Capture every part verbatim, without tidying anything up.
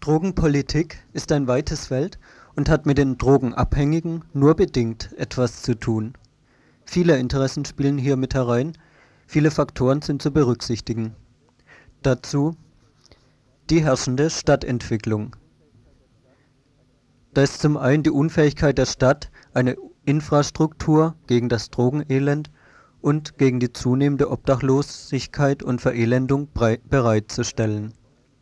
Drogenpolitik ist ein weites Feld und hat mit den Drogenabhängigen nur bedingt etwas zu tun. Viele Interessen spielen hier mit herein, viele Faktoren sind zu berücksichtigen. Dazu die herrschende Stadtentwicklung. Da ist zum einen die Unfähigkeit der Stadt, eine Infrastruktur gegen das Drogenelend und gegen die zunehmende Obdachlosigkeit und Verelendung brei- bereitzustellen.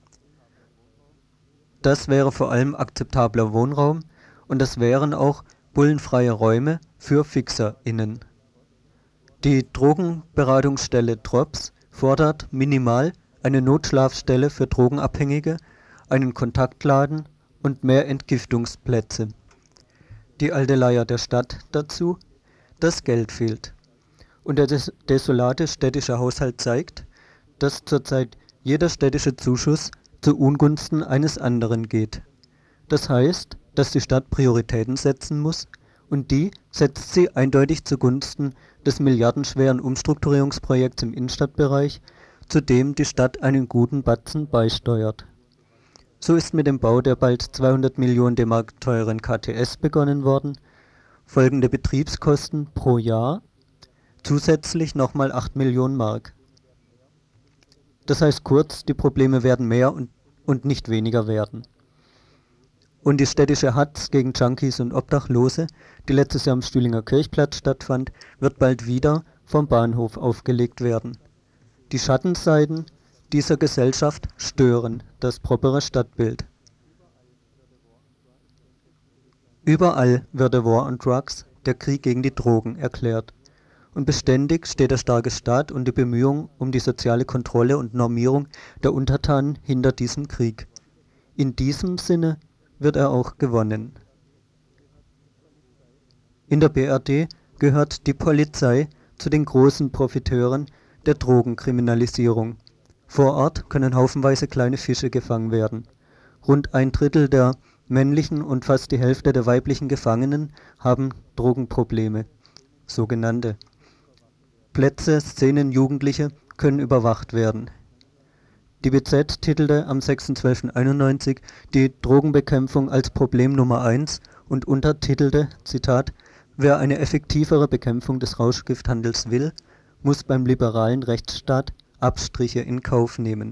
Das wäre vor allem akzeptabler Wohnraum und das wären auch bullenfreie Räume für FixerInnen. Die Drogenberatungsstelle Drops fordert minimal eine Notschlafstelle für Drogenabhängige, einen Kontaktladen und mehr Entgiftungsplätze. Die alte Leier der Stadt dazu: das Geld fehlt. Und der des- desolate städtische Haushalt zeigt, dass zurzeit jeder städtische Zuschuss zu Ungunsten eines anderen geht. Das heißt, dass die Stadt Prioritäten setzen muss, und die setzt sie eindeutig zugunsten des milliardenschweren Umstrukturierungsprojekts im Innenstadtbereich, zu dem die Stadt einen guten Batzen beisteuert. So ist mit dem Bau der bald zweihundert Millionen D-Mark teuren K T S begonnen worden, folgende Betriebskosten pro Jahr, zusätzlich nochmal acht Millionen Mark. Das heißt kurz, die Probleme werden mehr und, und nicht weniger werden. Und die städtische Hatz gegen Junkies und Obdachlose, die letztes Jahr am Stühlinger Kirchplatz stattfand, wird bald wieder vom Bahnhof aufgelegt werden. Die Schattenseiten dieser Gesellschaft stören das propere Stadtbild. Überall wird der War on Drugs, der Krieg gegen die Drogen, erklärt. Und beständig steht der starke Staat und die Bemühungen um die soziale Kontrolle und Normierung der Untertanen hinter diesem Krieg. In diesem Sinne wird er auch gewonnen. In der B R D gehört die Polizei zu den großen Profiteuren der Drogenkriminalisierung. Vor Ort können haufenweise kleine Fische gefangen werden. Rund ein Drittel der männlichen und fast die Hälfte der weiblichen Gefangenen haben Drogenprobleme, sogenannte. Plätze, Szenen, Jugendliche können überwacht werden. Die B Z titelte am sechster zwölfter einundneunzig die Drogenbekämpfung als Problem Nummer eins und untertitelte, Zitat, »Wer eine effektivere Bekämpfung des Rauschgifthandels will, muss beim liberalen Rechtsstaat Abstriche in Kauf nehmen.«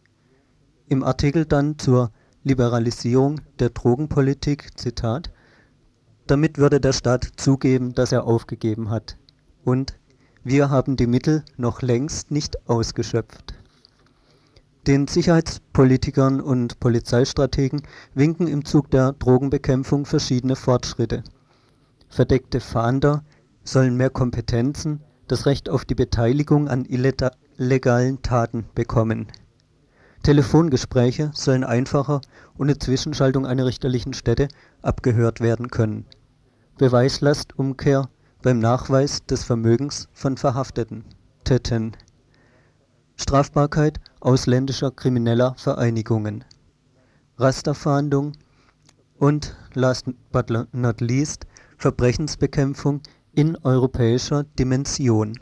Im Artikel dann zur Liberalisierung der Drogenpolitik, Zitat, »Damit würde der Staat zugeben, dass er aufgegeben hat. Und wir haben die Mittel noch längst nicht ausgeschöpft.« Den Sicherheitspolitikern und Polizeistrategen winken im Zug der Drogenbekämpfung verschiedene Fortschritte. Verdeckte Fahnder sollen mehr Kompetenzen, das Recht auf die Beteiligung an illegalen Taten bekommen. Telefongespräche sollen einfacher ohne Zwischenschaltung einer richterlichen Stätte abgehört werden können. Beweislastumkehr beim Nachweis des Vermögens von Verhafteten. Täten. Strafbarkeit ausländischer krimineller Vereinigungen. Rasterfahndung und last but not least Verbrechensbekämpfung in europäischer Dimension.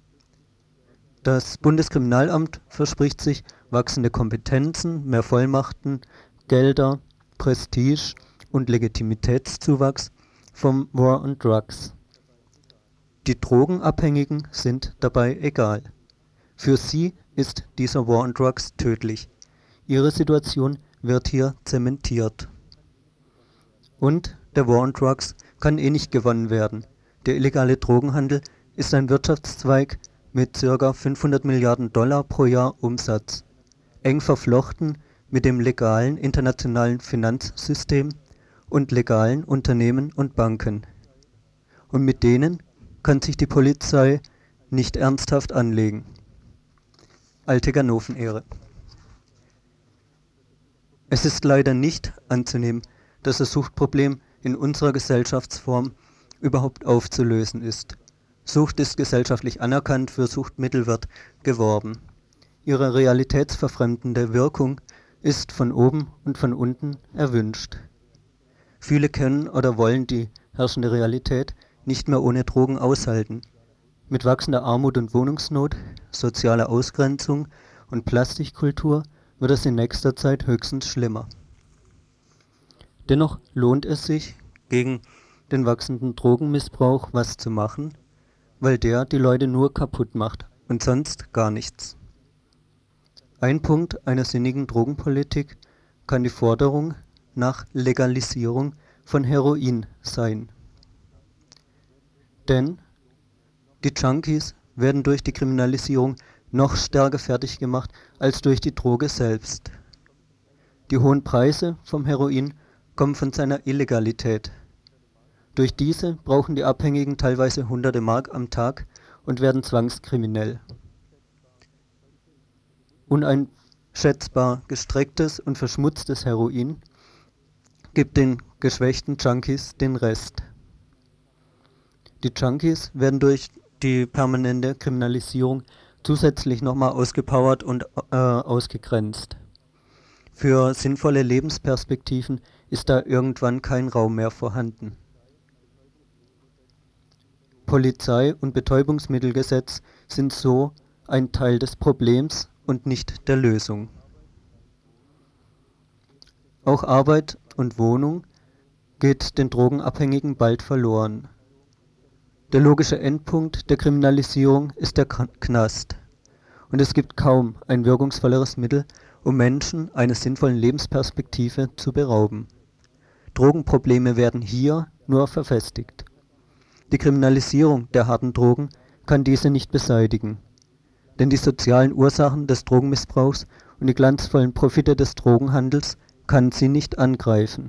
Das Bundeskriminalamt verspricht sich wachsende Kompetenzen, mehr Vollmachten, Gelder, Prestige und Legitimitätszuwachs vom War on Drugs. Die Drogenabhängigen sind dabei egal. Für sie ist dieser War on Drugs tödlich. Ihre Situation wird hier zementiert. Und der War on Drugs kann eh nicht gewonnen werden. Der illegale Drogenhandel ist ein Wirtschaftszweig mit ca. fünfhundert Milliarden Dollar pro Jahr Umsatz, eng verflochten mit dem legalen internationalen Finanzsystem und legalen Unternehmen und Banken. Und mit denen kann sich die Polizei nicht ernsthaft anlegen. Alte Ganoven-Ehre. Es ist leider nicht anzunehmen, dass das Suchtproblem in unserer Gesellschaftsform überhaupt aufzulösen ist. Sucht ist gesellschaftlich anerkannt, für Suchtmittel wird geworben. Ihre realitätsverfremdende Wirkung ist von oben und von unten erwünscht. Viele können oder wollen die herrschende Realität nicht mehr ohne Drogen aushalten. Mit wachsender Armut und Wohnungsnot, sozialer Ausgrenzung und Plastikkultur wird es in nächster Zeit höchstens schlimmer. Dennoch lohnt es sich, gegen den wachsenden Drogenmissbrauch was zu machen, weil der die Leute nur kaputt macht und sonst gar nichts. Ein Punkt einer sinnigen Drogenpolitik kann die Forderung nach Legalisierung von Heroin sein. Denn die Junkies werden durch die Kriminalisierung noch stärker fertig gemacht als durch die Droge selbst. Die hohen Preise vom Heroin kommen von seiner Illegalität. Durch diese brauchen die Abhängigen teilweise hunderte Mark am Tag und werden zwangskriminell. Uneinschätzbar gestrecktes und verschmutztes Heroin gibt den geschwächten Junkies den Rest. Die Junkies werden durch die permanente Kriminalisierung zusätzlich nochmal ausgepowert und äh, ausgegrenzt. Für sinnvolle Lebensperspektiven ist da irgendwann kein Raum mehr vorhanden. Polizei- und Betäubungsmittelgesetz sind so ein Teil des Problems und nicht der Lösung. Auch Arbeit und Wohnung geht den Drogenabhängigen bald verloren. Der logische Endpunkt der Kriminalisierung ist der Knast. Und es gibt kaum ein wirkungsvolleres Mittel, um Menschen einer sinnvollen Lebensperspektive zu berauben. Drogenprobleme werden hier nur verfestigt. Die Kriminalisierung der harten Drogen kann diese nicht beseitigen. Denn die sozialen Ursachen des Drogenmissbrauchs und die glanzvollen Profite des Drogenhandels kann sie nicht angreifen.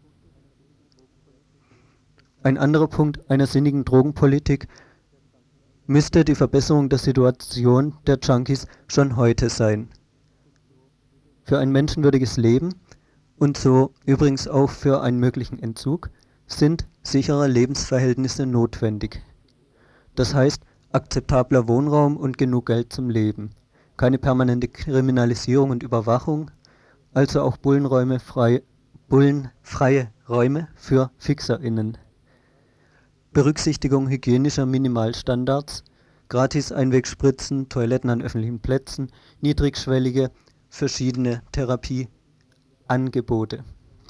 Ein anderer Punkt einer sinnigen Drogenpolitik müsste die Verbesserung der Situation der Junkies schon heute sein. Für ein menschenwürdiges Leben und so übrigens auch für einen möglichen Entzug sind sichere Lebensverhältnisse notwendig. Das heißt, akzeptabler Wohnraum und genug Geld zum Leben. Keine permanente Kriminalisierung und Überwachung, also auch Bullenräume frei, bullenfreie Räume für FixerInnen. Berücksichtigung hygienischer Minimalstandards, gratis Einwegspritzen, Toiletten an öffentlichen Plätzen, niedrigschwellige, verschiedene Therapieangebote.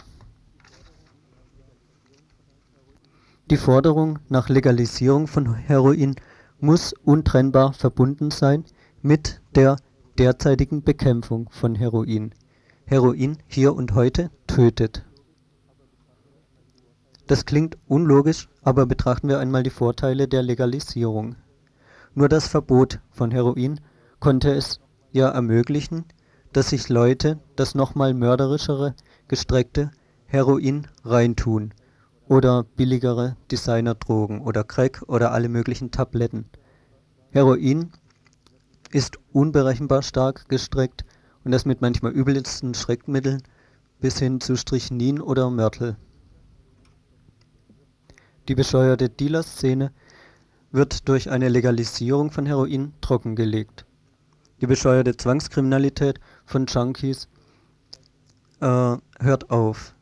Die Forderung nach Legalisierung von Heroin muss untrennbar verbunden sein mit der derzeitigen Bekämpfung von Heroin. Heroin hier und heute tötet. Das klingt unlogisch, aber betrachten wir einmal die Vorteile der Legalisierung. Nur das Verbot von Heroin konnte es ja ermöglichen, dass sich Leute das nochmal mörderischere, gestreckte Heroin reintun oder billigere Designerdrogen oder Crack oder alle möglichen Tabletten. Heroin ist unberechenbar stark gestreckt und das mit manchmal übelsten Schreckmitteln bis hin zu Strychnin oder Mörtel. Die bescheuerte Dealer-Szene wird durch eine Legalisierung von Heroin trockengelegt. Die bescheuerte Zwangskriminalität von Junkies äh, hört auf.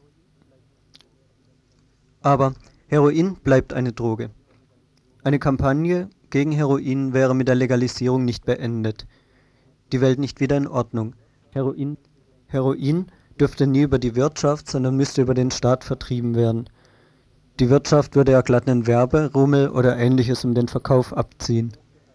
Aber Heroin bleibt eine Droge. Eine Kampagne gegen Heroin wäre mit der Legalisierung nicht beendet. Die Welt nicht wieder in Ordnung. Heroin, Heroin dürfte nie über die Wirtschaft, sondern müsste über den Staat vertrieben werden. Die Wirtschaft würde ja glatt einen Werberummel oder ähnliches um den Verkauf abziehen.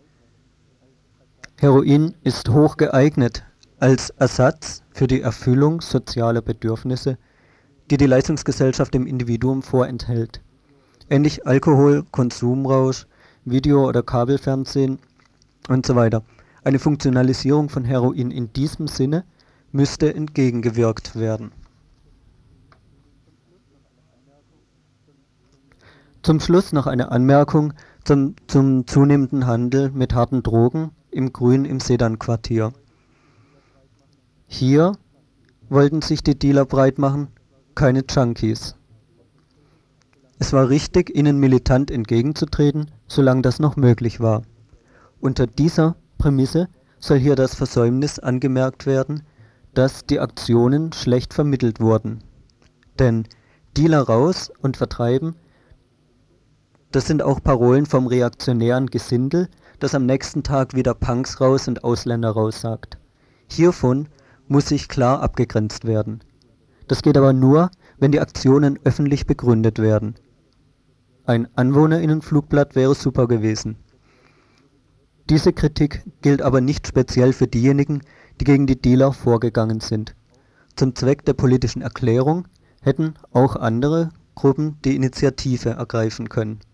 Heroin ist hoch geeignet als Ersatz für die Erfüllung sozialer Bedürfnisse, die die Leistungsgesellschaft dem Individuum vorenthält. Ähnlich Alkohol, Konsumrausch, Video- oder Kabelfernsehen und so weiter. Eine Funktionalisierung von Heroin in diesem Sinne müsste entgegengewirkt werden. Zum Schluss noch eine Anmerkung zum, zum zunehmenden Handel mit harten Drogen im Grün im Sedan-Quartier. Hier wollten sich die Dealer breit machen, keine Junkies. Es war richtig, ihnen militant entgegenzutreten, solange das noch möglich war. Unter dieser Prämisse soll hier das Versäumnis angemerkt werden, dass die Aktionen schlecht vermittelt wurden. Denn Dealer raus und vertreiben, das sind auch Parolen vom reaktionären Gesindel, das am nächsten Tag wieder Punks raus und Ausländer raus sagt. Hiervon muss sich klar abgegrenzt werden. Das geht aber nur, wenn die Aktionen öffentlich begründet werden. Ein Anwohnerinnenflugblatt wäre super gewesen. Diese Kritik gilt aber nicht speziell für diejenigen, die gegen die Dealer vorgegangen sind. Zum Zweck der politischen Erklärung hätten auch andere Gruppen die Initiative ergreifen können.